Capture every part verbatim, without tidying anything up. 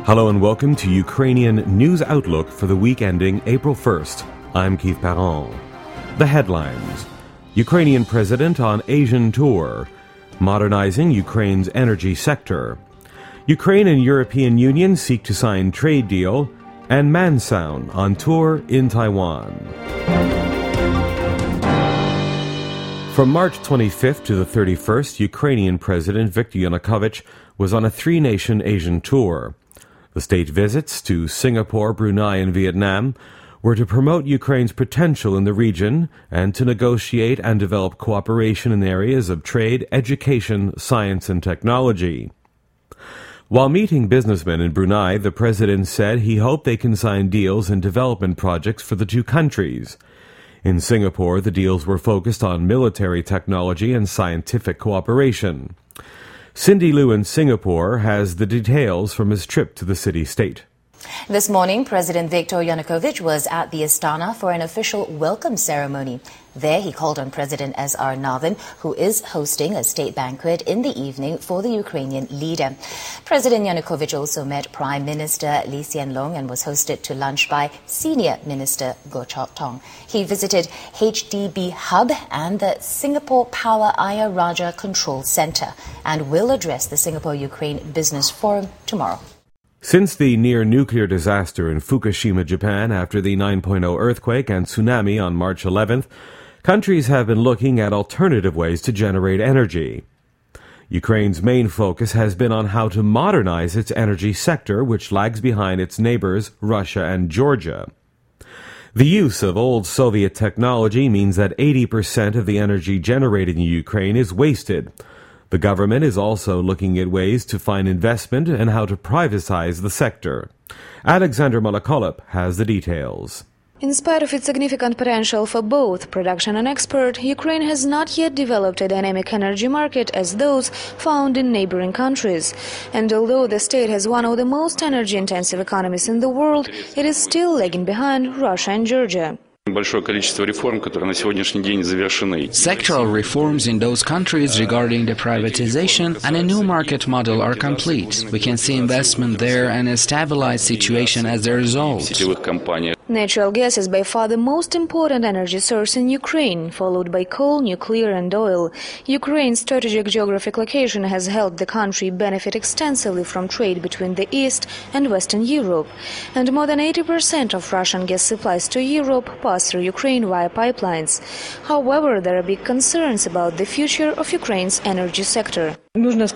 Hello and welcome to Ukrainian News Outlook for the week ending April first. I'm Keith Parent. The headlines. Ukrainian president on Asian tour. Modernizing Ukraine's energy sector. Ukraine and European Union seek to sign trade deal. And Mansound on tour in Taiwan. From March twenty-fifth to the thirty-first, Ukrainian President Viktor Yanukovych was on a three-nation Asian tour. The state visits to Singapore, Brunei, and Vietnam were to promote Ukraine's potential in the region and to negotiate and develop cooperation in areas of trade, education, science, and technology. While meeting businessmen in Brunei, the president said he hoped they can sign deals and development projects for the two countries. In Singapore, the deals were focused on military technology and scientific cooperation. Cindy Liu in Singapore has the details from his trip to the city-state. This morning, President Viktor Yanukovych was at the Astana for an official welcome ceremony. There, he called on President S R Narvin, who is hosting a state banquet in the evening for the Ukrainian leader. President Yanukovych also met Prime Minister Lee Hsien Loong and was hosted to lunch by Senior Minister Goh Chok Tong. He visited H D B Hub and the Singapore Power Ayer Rajah Control Center and will address the Singapore-Ukraine Business Forum tomorrow. Since the near-nuclear disaster in Fukushima, Japan, after the nine point oh earthquake and tsunami on March eleventh, countries have been looking at alternative ways to generate energy. Ukraine's main focus has been on how to modernize its energy sector, which lags behind its neighbors, Russia and Georgia. The use of old Soviet technology means that eighty percent of the energy generated in Ukraine is wasted. The government is also looking at ways to find investment and how to privatize the sector. Alexander Malakolop has the details. In spite of its significant potential for both production and export, Ukraine has not yet developed a dynamic energy market as those found in neighboring countries. And although the state has one of the most energy-intensive economies in the world, it is still lagging behind Russia and Georgia. Sectoral reforms in those countries regarding the privatization and a new market model are complete. We can see investment there and a stabilized situation as a result. Natural gas is by far the most important energy source in Ukraine, followed by coal, nuclear and oil. Ukraine's strategic geographic location has helped the country benefit extensively from trade between the East and Western Europe. And more than eighty percent of Russian gas supplies to Europe pass through Ukraine via pipelines. However, there are big concerns about the future of Ukraine's energy sector. To save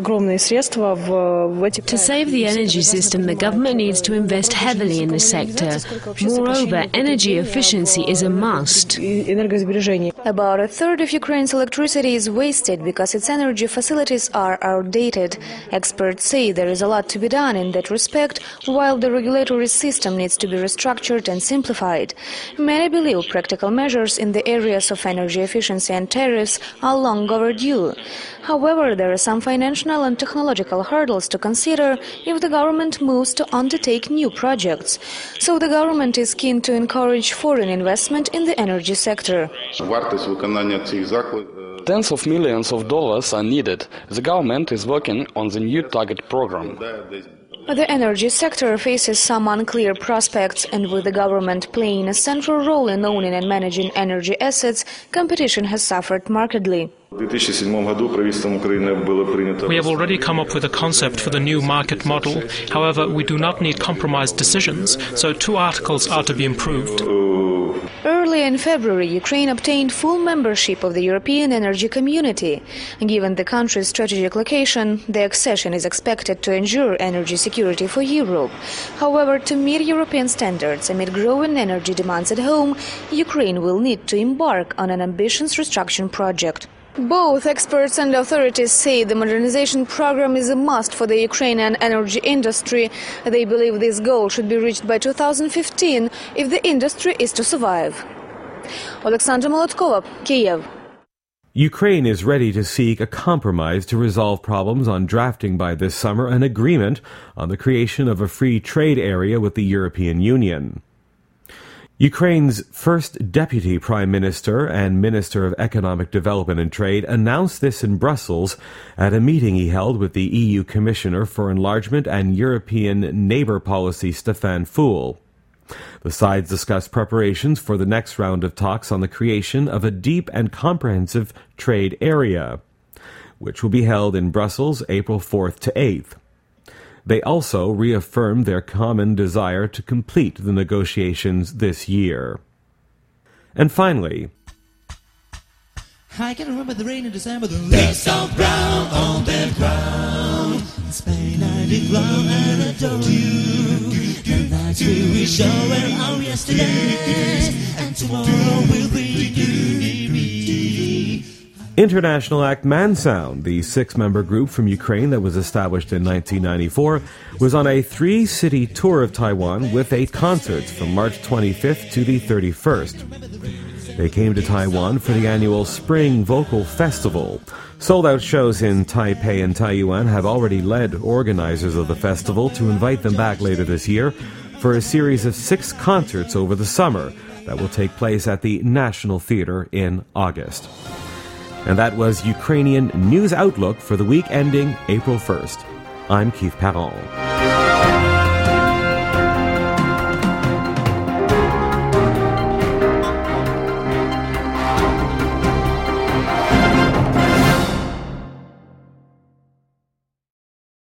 the energy system, the government needs to invest heavily in the sector. Moreover, energy efficiency is a must. About a third of Ukraine's electricity is wasted because its energy facilities are outdated. Experts say there is a lot to be done in that respect, while the regulatory system needs to be restructured and simplified. Many believe practical measures in the areas of energy efficiency and tariffs are long overdue. However, there are some financial and technological hurdles to consider if the government moves to undertake new projects. So the government is keen to encourage foreign investment in the energy sector. Tens of millions of dollars are needed. The government is working on the new target program. The energy sector faces some unclear prospects, and with the government playing a central role in owning and managing energy assets, competition has suffered markedly. We have already come up with a concept for the new market model. However, we do not need compromised decisions, so two articles are to be improved. Early in February, Ukraine obtained full membership of the European Energy Community. Given the country's strategic location, the accession is expected to ensure energy security for Europe. However, to meet European standards amid growing energy demands at home, Ukraine will need to embark on an ambitious restructuring project. Both experts and authorities say the modernization program is a must for the Ukrainian energy industry. They believe this goal should be reached by two thousand fifteen if the industry is to survive. Alexandra Molotkova, Kyiv. Ukraine is ready to seek a compromise to resolve problems on drafting by this summer an agreement on the creation of a free trade area with the European Union. Ukraine's first deputy prime minister and minister of economic development and trade announced this in Brussels at a meeting he held with the E U Commissioner for Enlargement and European Neighbour Policy, Stefan Füle. The sides discussed preparations for the next round of talks on the creation of a deep and comprehensive trade area, which will be held in Brussels April fourth to eighth. They also reaffirmed their common desire to complete the negotiations this year. And finally, I can remember the rain in December, the leaves so brown on the ground. In Spain I did ground and adore you. The nights we will show where our yesterday, and tomorrow will be new, need me. International act Mansound, the six-member group from Ukraine that was established in nineteen ninety-four, was on a three-city tour of Taiwan with eight concerts from March twenty-fifth to the thirty-first. They came to Taiwan for the annual Spring Vocal Festival. Sold-out shows in Taipei and Taiyuan have already led organizers of the festival to invite them back later this year for a series of six concerts over the summer that will take place at the National Theatre in August. And that was Ukrainian News Outlook for the week ending April first. I'm Keith Parent.